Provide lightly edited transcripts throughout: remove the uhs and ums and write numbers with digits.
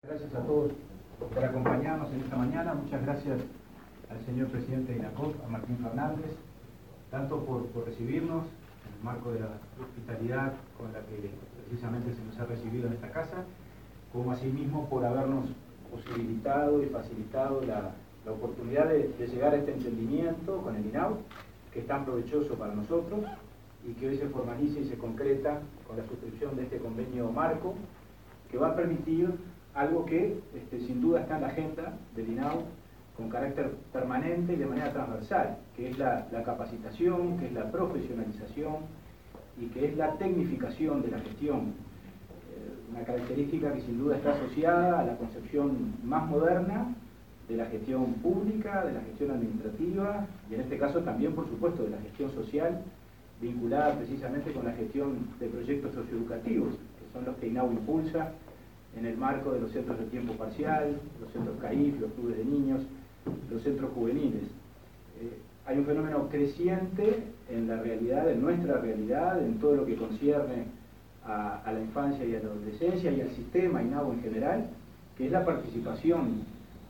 Gracias a todos por acompañarnos en esta mañana. Muchas gracias al señor presidente de INACOP, a Martín Fernández, tanto por recibirnos en el marco de la hospitalidad con la que precisamente se nos ha recibido en esta casa, como asimismo por habernos posibilitado y facilitado la oportunidad de llegar a este entendimiento con el INAU, que es tan provechoso para nosotros y que hoy se formaliza y se concreta con la suscripción de este convenio marco, que va a permitir algo que sin duda está en la agenda del INAU con carácter permanente y de manera transversal, que es la capacitación, que es la profesionalización y que es la tecnificación de la gestión. Una característica que sin duda está asociada a la concepción más moderna de la gestión pública, de la gestión administrativa y en este caso también, por supuesto, de la gestión social, vinculada precisamente con la gestión de proyectos socioeducativos, que son los que INAU impulsa en el marco de los centros de tiempo parcial, los centros CAIF, los clubes de niños, los centros juveniles. Hay un fenómeno creciente en la realidad, en nuestra realidad, en todo lo que concierne a la infancia y a la adolescencia y al sistema INAU en general, que es la participación,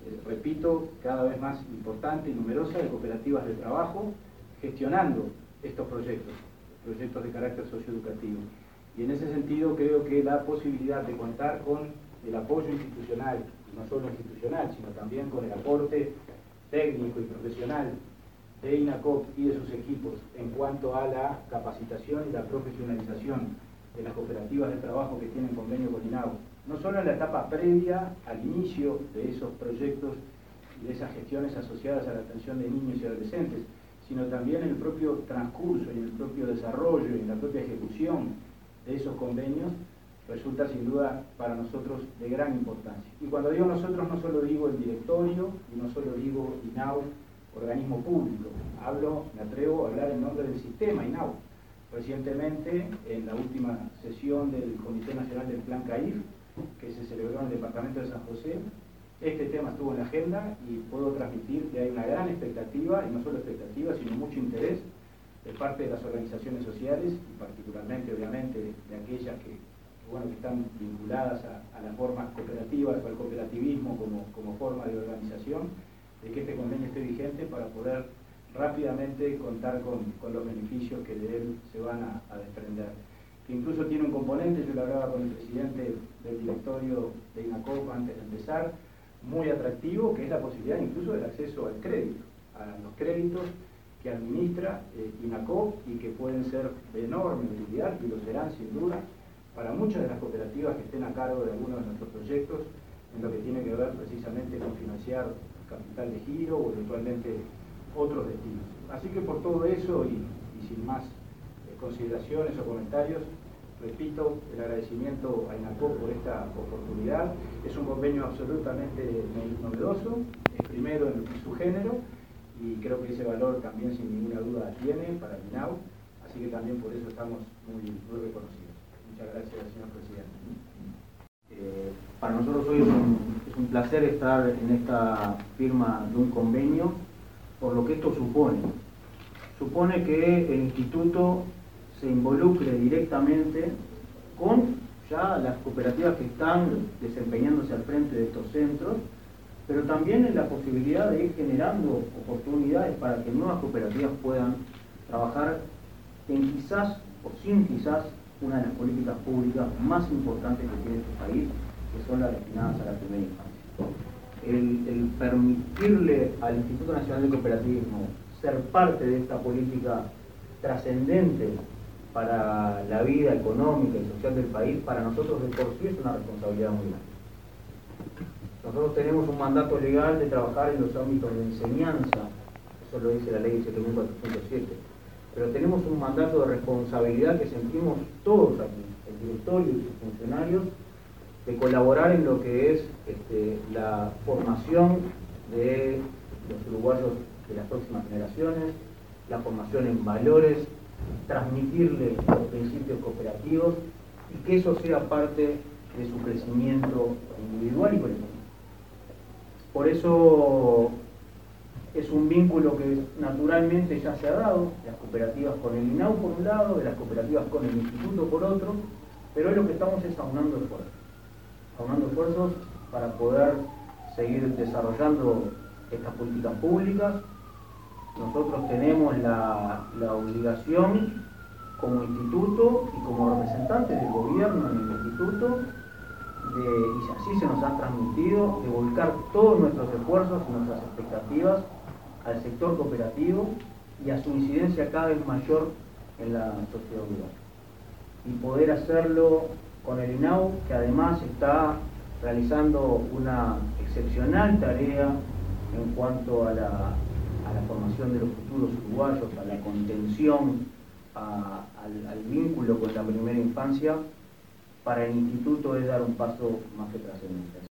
repito, cada vez más importante y numerosa de cooperativas de trabajo gestionando estos proyectos de carácter socioeducativo. Y en ese sentido creo que la posibilidad de contar con el apoyo institucional, y no solo institucional, sino también con el aporte técnico y profesional de INACOP y de sus equipos en cuanto a la capacitación y la profesionalización de las cooperativas de trabajo que tienen convenio con INAU, no solo en la etapa previa al inicio de esos proyectos y de esas gestiones asociadas a la atención de niños y adolescentes, sino también en el propio transcurso y en el propio desarrollo y en la propia ejecución de esos convenios, resulta sin duda para nosotros de gran importancia. Y cuando digo nosotros, no solo digo el directorio y no solo digo INAU, organismo público, me atrevo a hablar en nombre del sistema INAU. Recientemente, en la última sesión del Comité Nacional del Plan CAIF, que se celebró en el departamento de San José, este tema estuvo en la agenda y puedo transmitir que hay una gran expectativa, y no solo expectativa, sino mucho interés de parte de las organizaciones sociales y particularmente, obviamente, de aquellas que están vinculadas a las formas cooperativas o al cooperativismo como forma de organización, de que este convenio esté vigente para poder rápidamente contar con los beneficios que de él se van a desprender. Que incluso tiene un componente, yo lo hablaba con el presidente del directorio de INACOP antes de empezar, muy atractivo, que es la posibilidad incluso del acceso al crédito, a los créditos que administra INACOP y que pueden ser de enorme utilidad, y lo serán sin duda, para muchas de las cooperativas que estén a cargo de algunos de nuestros proyectos, en lo que tiene que ver precisamente con financiar capital de giro o eventualmente otros destinos. Así que por todo eso y sin más consideraciones o comentarios, repito el agradecimiento a INACOP por esta oportunidad. Es un convenio absolutamente novedoso, es primero en su género, y creo que ese valor también sin ninguna duda tiene para el INAU, así que también por eso estamos muy reconocidos. Muchas gracias, señor presidente. Para nosotros hoy es un placer estar en esta firma de un convenio, por lo que esto supone. Supone que el instituto se involucre directamente con ya las cooperativas que están desempeñándose al frente de estos centros, pero también en la posibilidad de ir generando oportunidades para que nuevas cooperativas puedan trabajar en quizás o sin quizás una de las políticas públicas más importantes que tiene este país, que son las destinadas a la primera infancia. El permitirle al Instituto Nacional de Cooperativismo ser parte de esta política trascendente para la vida económica y social del país, para nosotros de por sí es una responsabilidad muy grande. Nosotros tenemos un mandato legal de trabajar en los ámbitos de enseñanza, eso lo dice la ley 74.7, pero tenemos un mandato de responsabilidad que sentimos todos aquí, el directorio y sus funcionarios, de colaborar en lo que es la formación de los uruguayos de las próximas generaciones, la formación en valores, transmitirle los principios cooperativos y que eso sea parte de su crecimiento individual y colectivo. Por eso es un vínculo que naturalmente ya se ha dado, las cooperativas con el INAU por un lado, de las cooperativas con el instituto por otro, pero hoy lo que estamos es aunando esfuerzos para poder seguir desarrollando estas políticas públicas. Nosotros tenemos la obligación como instituto y como representantes del gobierno en el instituto, y así se nos ha transmitido, de volcar todos nuestros esfuerzos y nuestras expectativas al sector cooperativo y a su incidencia cada vez mayor en la sociedad rural. Y poder hacerlo con el INAU, que además está realizando una excepcional tarea en cuanto a la formación de los futuros uruguayos, a la contención, al vínculo con la primera infancia, para el instituto es dar un paso más que trascendente.